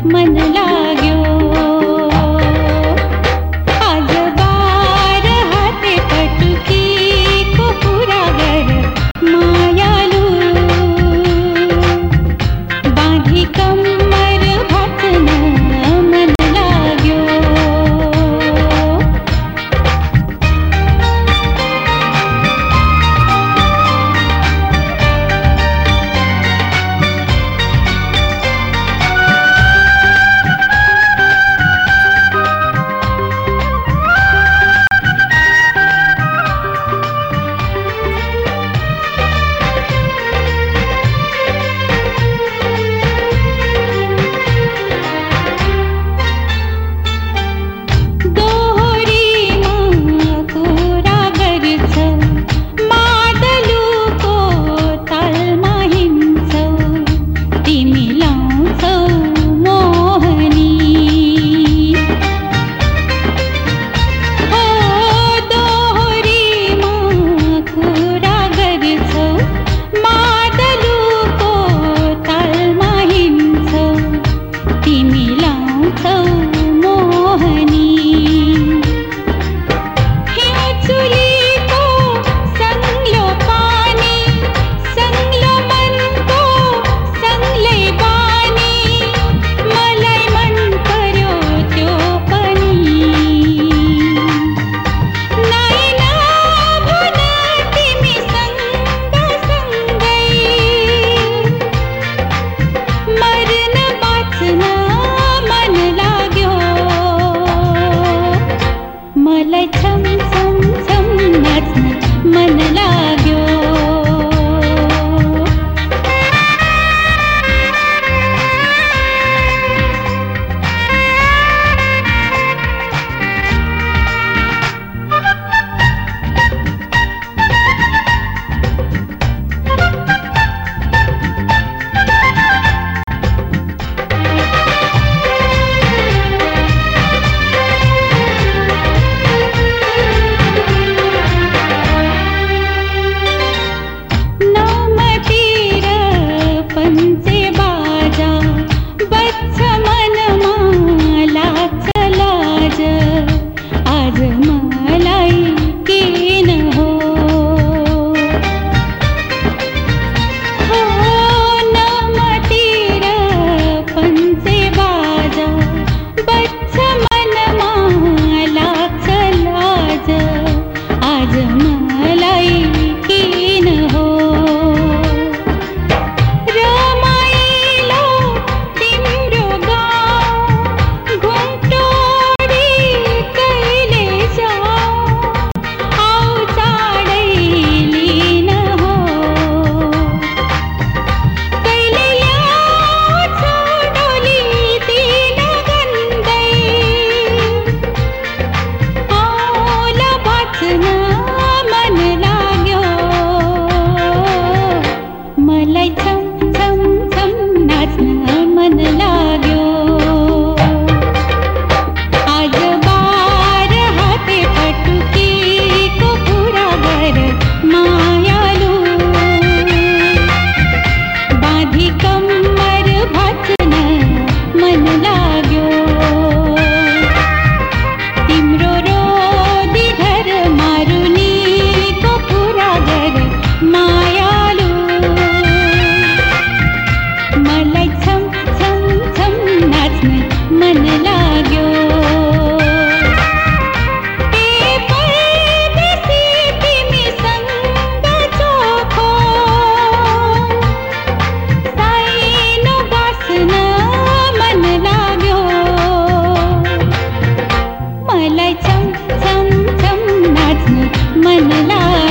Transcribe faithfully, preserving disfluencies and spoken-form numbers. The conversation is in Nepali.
मन लाग्यो। आज बार हाते पटुकीको कुरा गर मायालु, बाँधी कम्मर भाँच्न मन लाग्यो। मलाई छम छम छम नाच्न मन लाग्यो। मलाई छम छम छम नाच्न मन लाग्यो। आज बार हाते पटुकीको कुरा गर मायालु, बाँधी कम्मर भाँच्न मन लाग्यो। तिम्रो रोदी घर मारुनीको कुरा गर मायालु, मलाई छम छम छम नाच्न मन लाग्यो। ए परदेशी तिमीसँग चोखो साइनो गाँस्न मन लाग्यो। मलाई छम छम छम नाच्न मन लाग्यो।